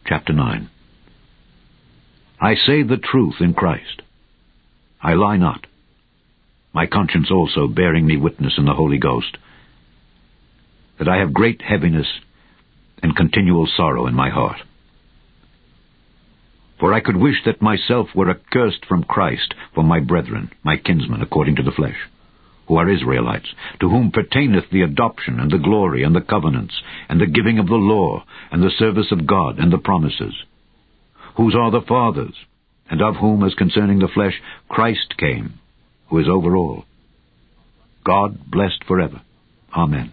Chapter 9. I say the truth in Christ. I lie not. My conscience also bearing me witness in the Holy Ghost, that I have great heaviness and continual sorrow in my heart. For I could wish that myself were accursed from Christ for my brethren, my kinsmen according to the flesh, who are Israelites, to whom pertaineth the adoption and the glory and the covenants and the giving of the law and the service of God and the promises, whose are the fathers, and of whom, as concerning the flesh, Christ came, who is over all. God blessed forever. Amen.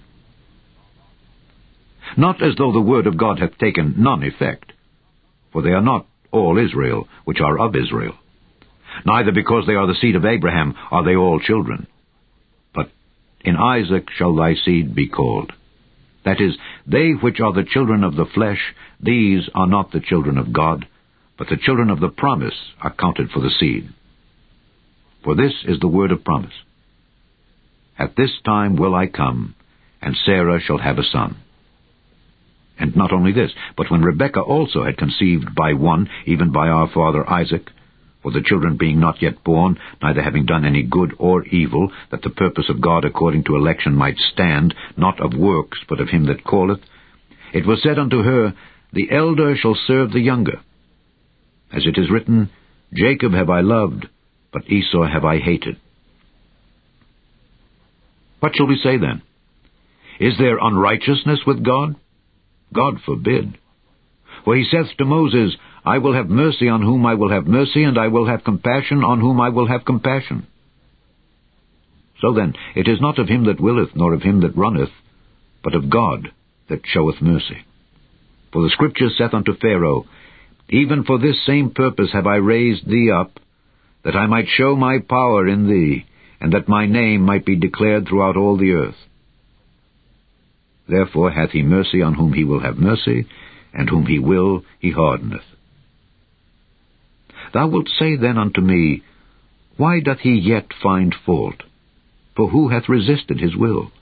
Not as though the word of God hath taken none effect, for they are not all Israel which are of Israel. Neither because they are the seed of Abraham are they all children. But in Isaac shall thy seed be called. That is, they which are the children of the flesh, these are not the children of God, but the children of the promise are counted for the seed. For this is the word of promise. At this time will I come, and Sarah shall have a son. And not only this, but when Rebekah also had conceived by one, even by our father Isaac, for the children being not yet born, neither having done any good or evil, that the purpose of God according to election might stand, not of works, but of him that calleth, it was said unto her, The elder shall serve the younger. As it is written, Jacob have I loved, but Esau have I hated. What shall we say then? Is there unrighteousness with God? God forbid. For he saith to Moses, I will have mercy on whom I will have mercy, and I will have compassion on whom I will have compassion. So then, it is not of him that willeth, nor of him that runneth, but of God that showeth mercy. For the Scripture saith unto Pharaoh, Even for this same purpose have I raised thee up, that I might show my power in thee, and that my name might be declared throughout all the earth. Therefore hath he mercy on whom he will have mercy, and whom he will he hardeneth. Thou wilt say then unto me, Why doth he yet find fault? For who hath resisted his will?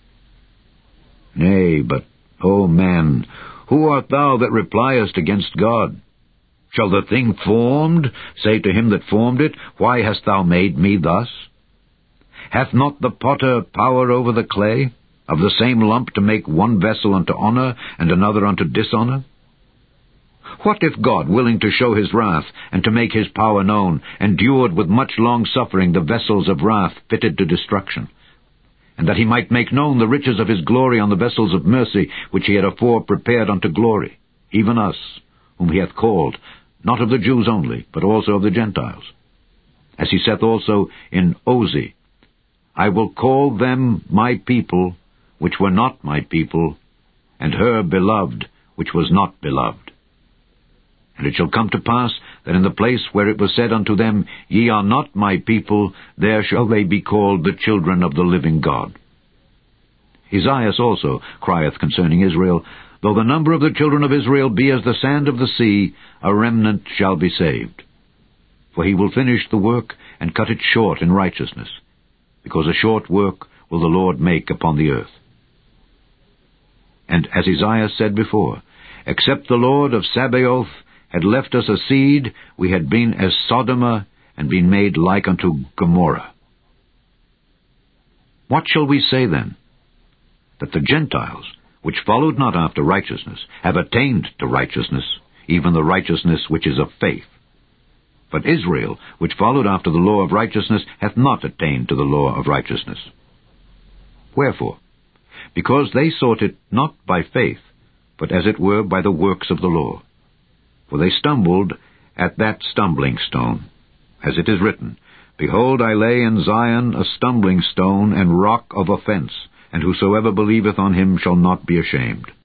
Nay, but, O man, who art thou that repliest against God? Shall the thing formed say to him that formed it, Why hast thou made me thus? Hath not the potter power over the clay, of the same lump to make one vessel unto honor, and another unto dishonor? What if God, willing to show his wrath, and to make his power known, endured with much long-suffering the vessels of wrath fitted to destruction, and that he might make known the riches of his glory on the vessels of mercy, which he had afore prepared unto glory, even us, whom he hath called, not of the Jews only, but also of the Gentiles? As he saith also in Osee, I will call them my people, which were not my people, and her beloved, which was not beloved. And it shall come to pass, that in the place where it was said unto them, Ye are not my people, there shall they be called the children of the living God. Esaias also crieth concerning Israel, Though the number of the children of Israel be as the sand of the sea, a remnant shall be saved. For he will finish the work, and cut it short in righteousness, because a short work will the Lord make upon the earth. And as Esaias said before, Except the Lord of Sabaoth had left us a seed, we had been as Sodom, and been made like unto Gomorrah. What shall we say then? That the Gentiles, which followed not after righteousness, have attained to righteousness, even the righteousness which is of faith. But Israel, which followed after the law of righteousness, hath not attained to the law of righteousness. Wherefore? Because they sought it not by faith, but as it were by the works of the law. For they stumbled at that stumbling stone. As it is written, Behold, I lay in Zion a stumbling stone and rock of offense, and whosoever believeth on him shall not be ashamed.